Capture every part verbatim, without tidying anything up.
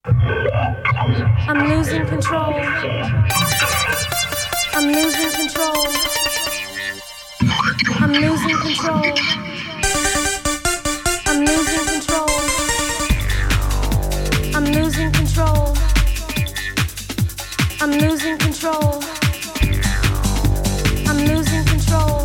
I'm losing control. I'm losing control. I'm losing control. I'm losing control. I'm losing control. I'm losing control. I'm losing control.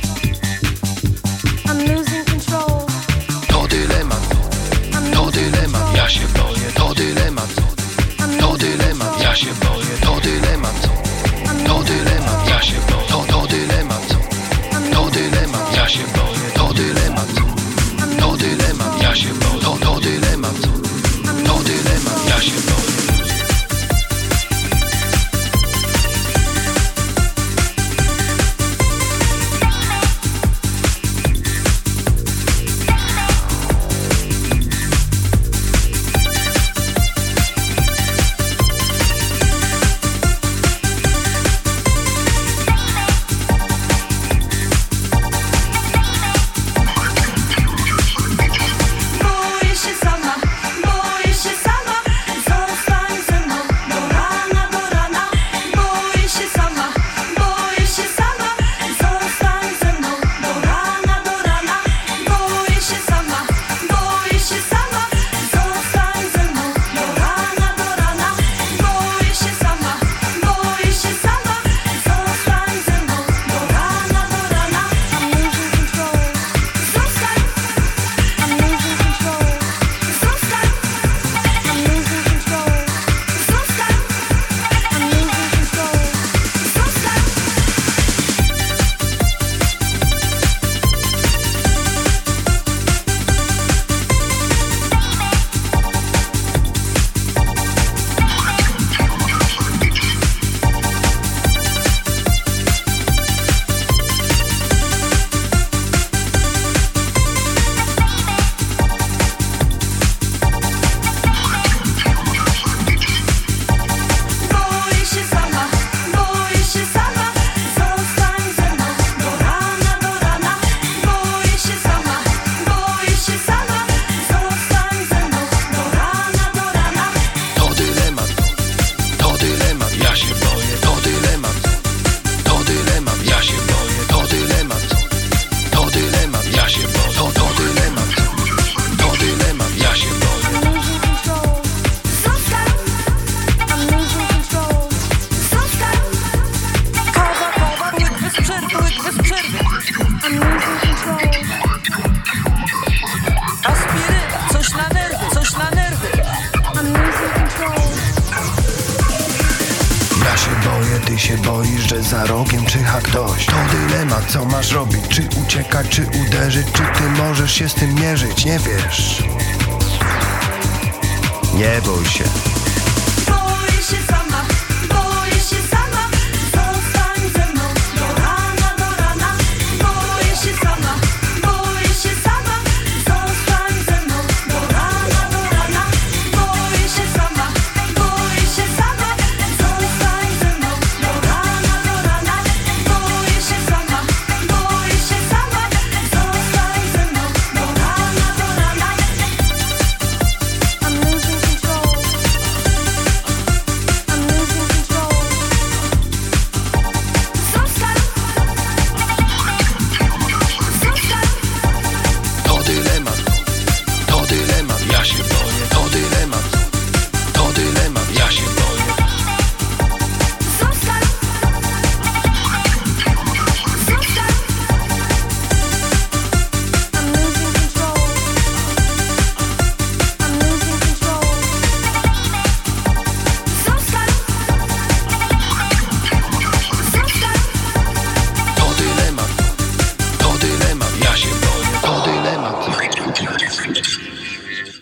I'm losing control. To dylemat, to dylemat, ja się boję. To dylemat, to dylemat, ja się boję. To dylemat, to dylemat, ja się boję. To, to dylemat, to dylemat, ja się boję. To dylemat, to dylemat, ja się boję. To, to dylemat, to dylemat, ja się boję. Ty się boisz, że za rogiem czyha ktoś. To dylemat, co masz robić? Czy uciekać, czy uderzyć? Czy ty możesz się z tym mierzyć? Nie wiesz. Nie bój się. Boję się sama, boję się sama. Zostań ze mną do rana, do rana. Boję się sama, boję się sama. Zostań ze mną do rana, do rana. Boję się sama, boję się sama. Zostań ze mną do rana, do rana. Boję się sama, boję się sama. Zostań ze mną do rana, do rana. I'm losing control. I'm losing control. Zostań, zostań. To dylemat, to dylemat, ja się boję. To dylemat, to dylemat, ja się boję. Zostań, zostań. I'm losing control. I'm losing control. Zostań, zostań. To dylemat, to dylemat, ja się boję. To dylemat. Zostań.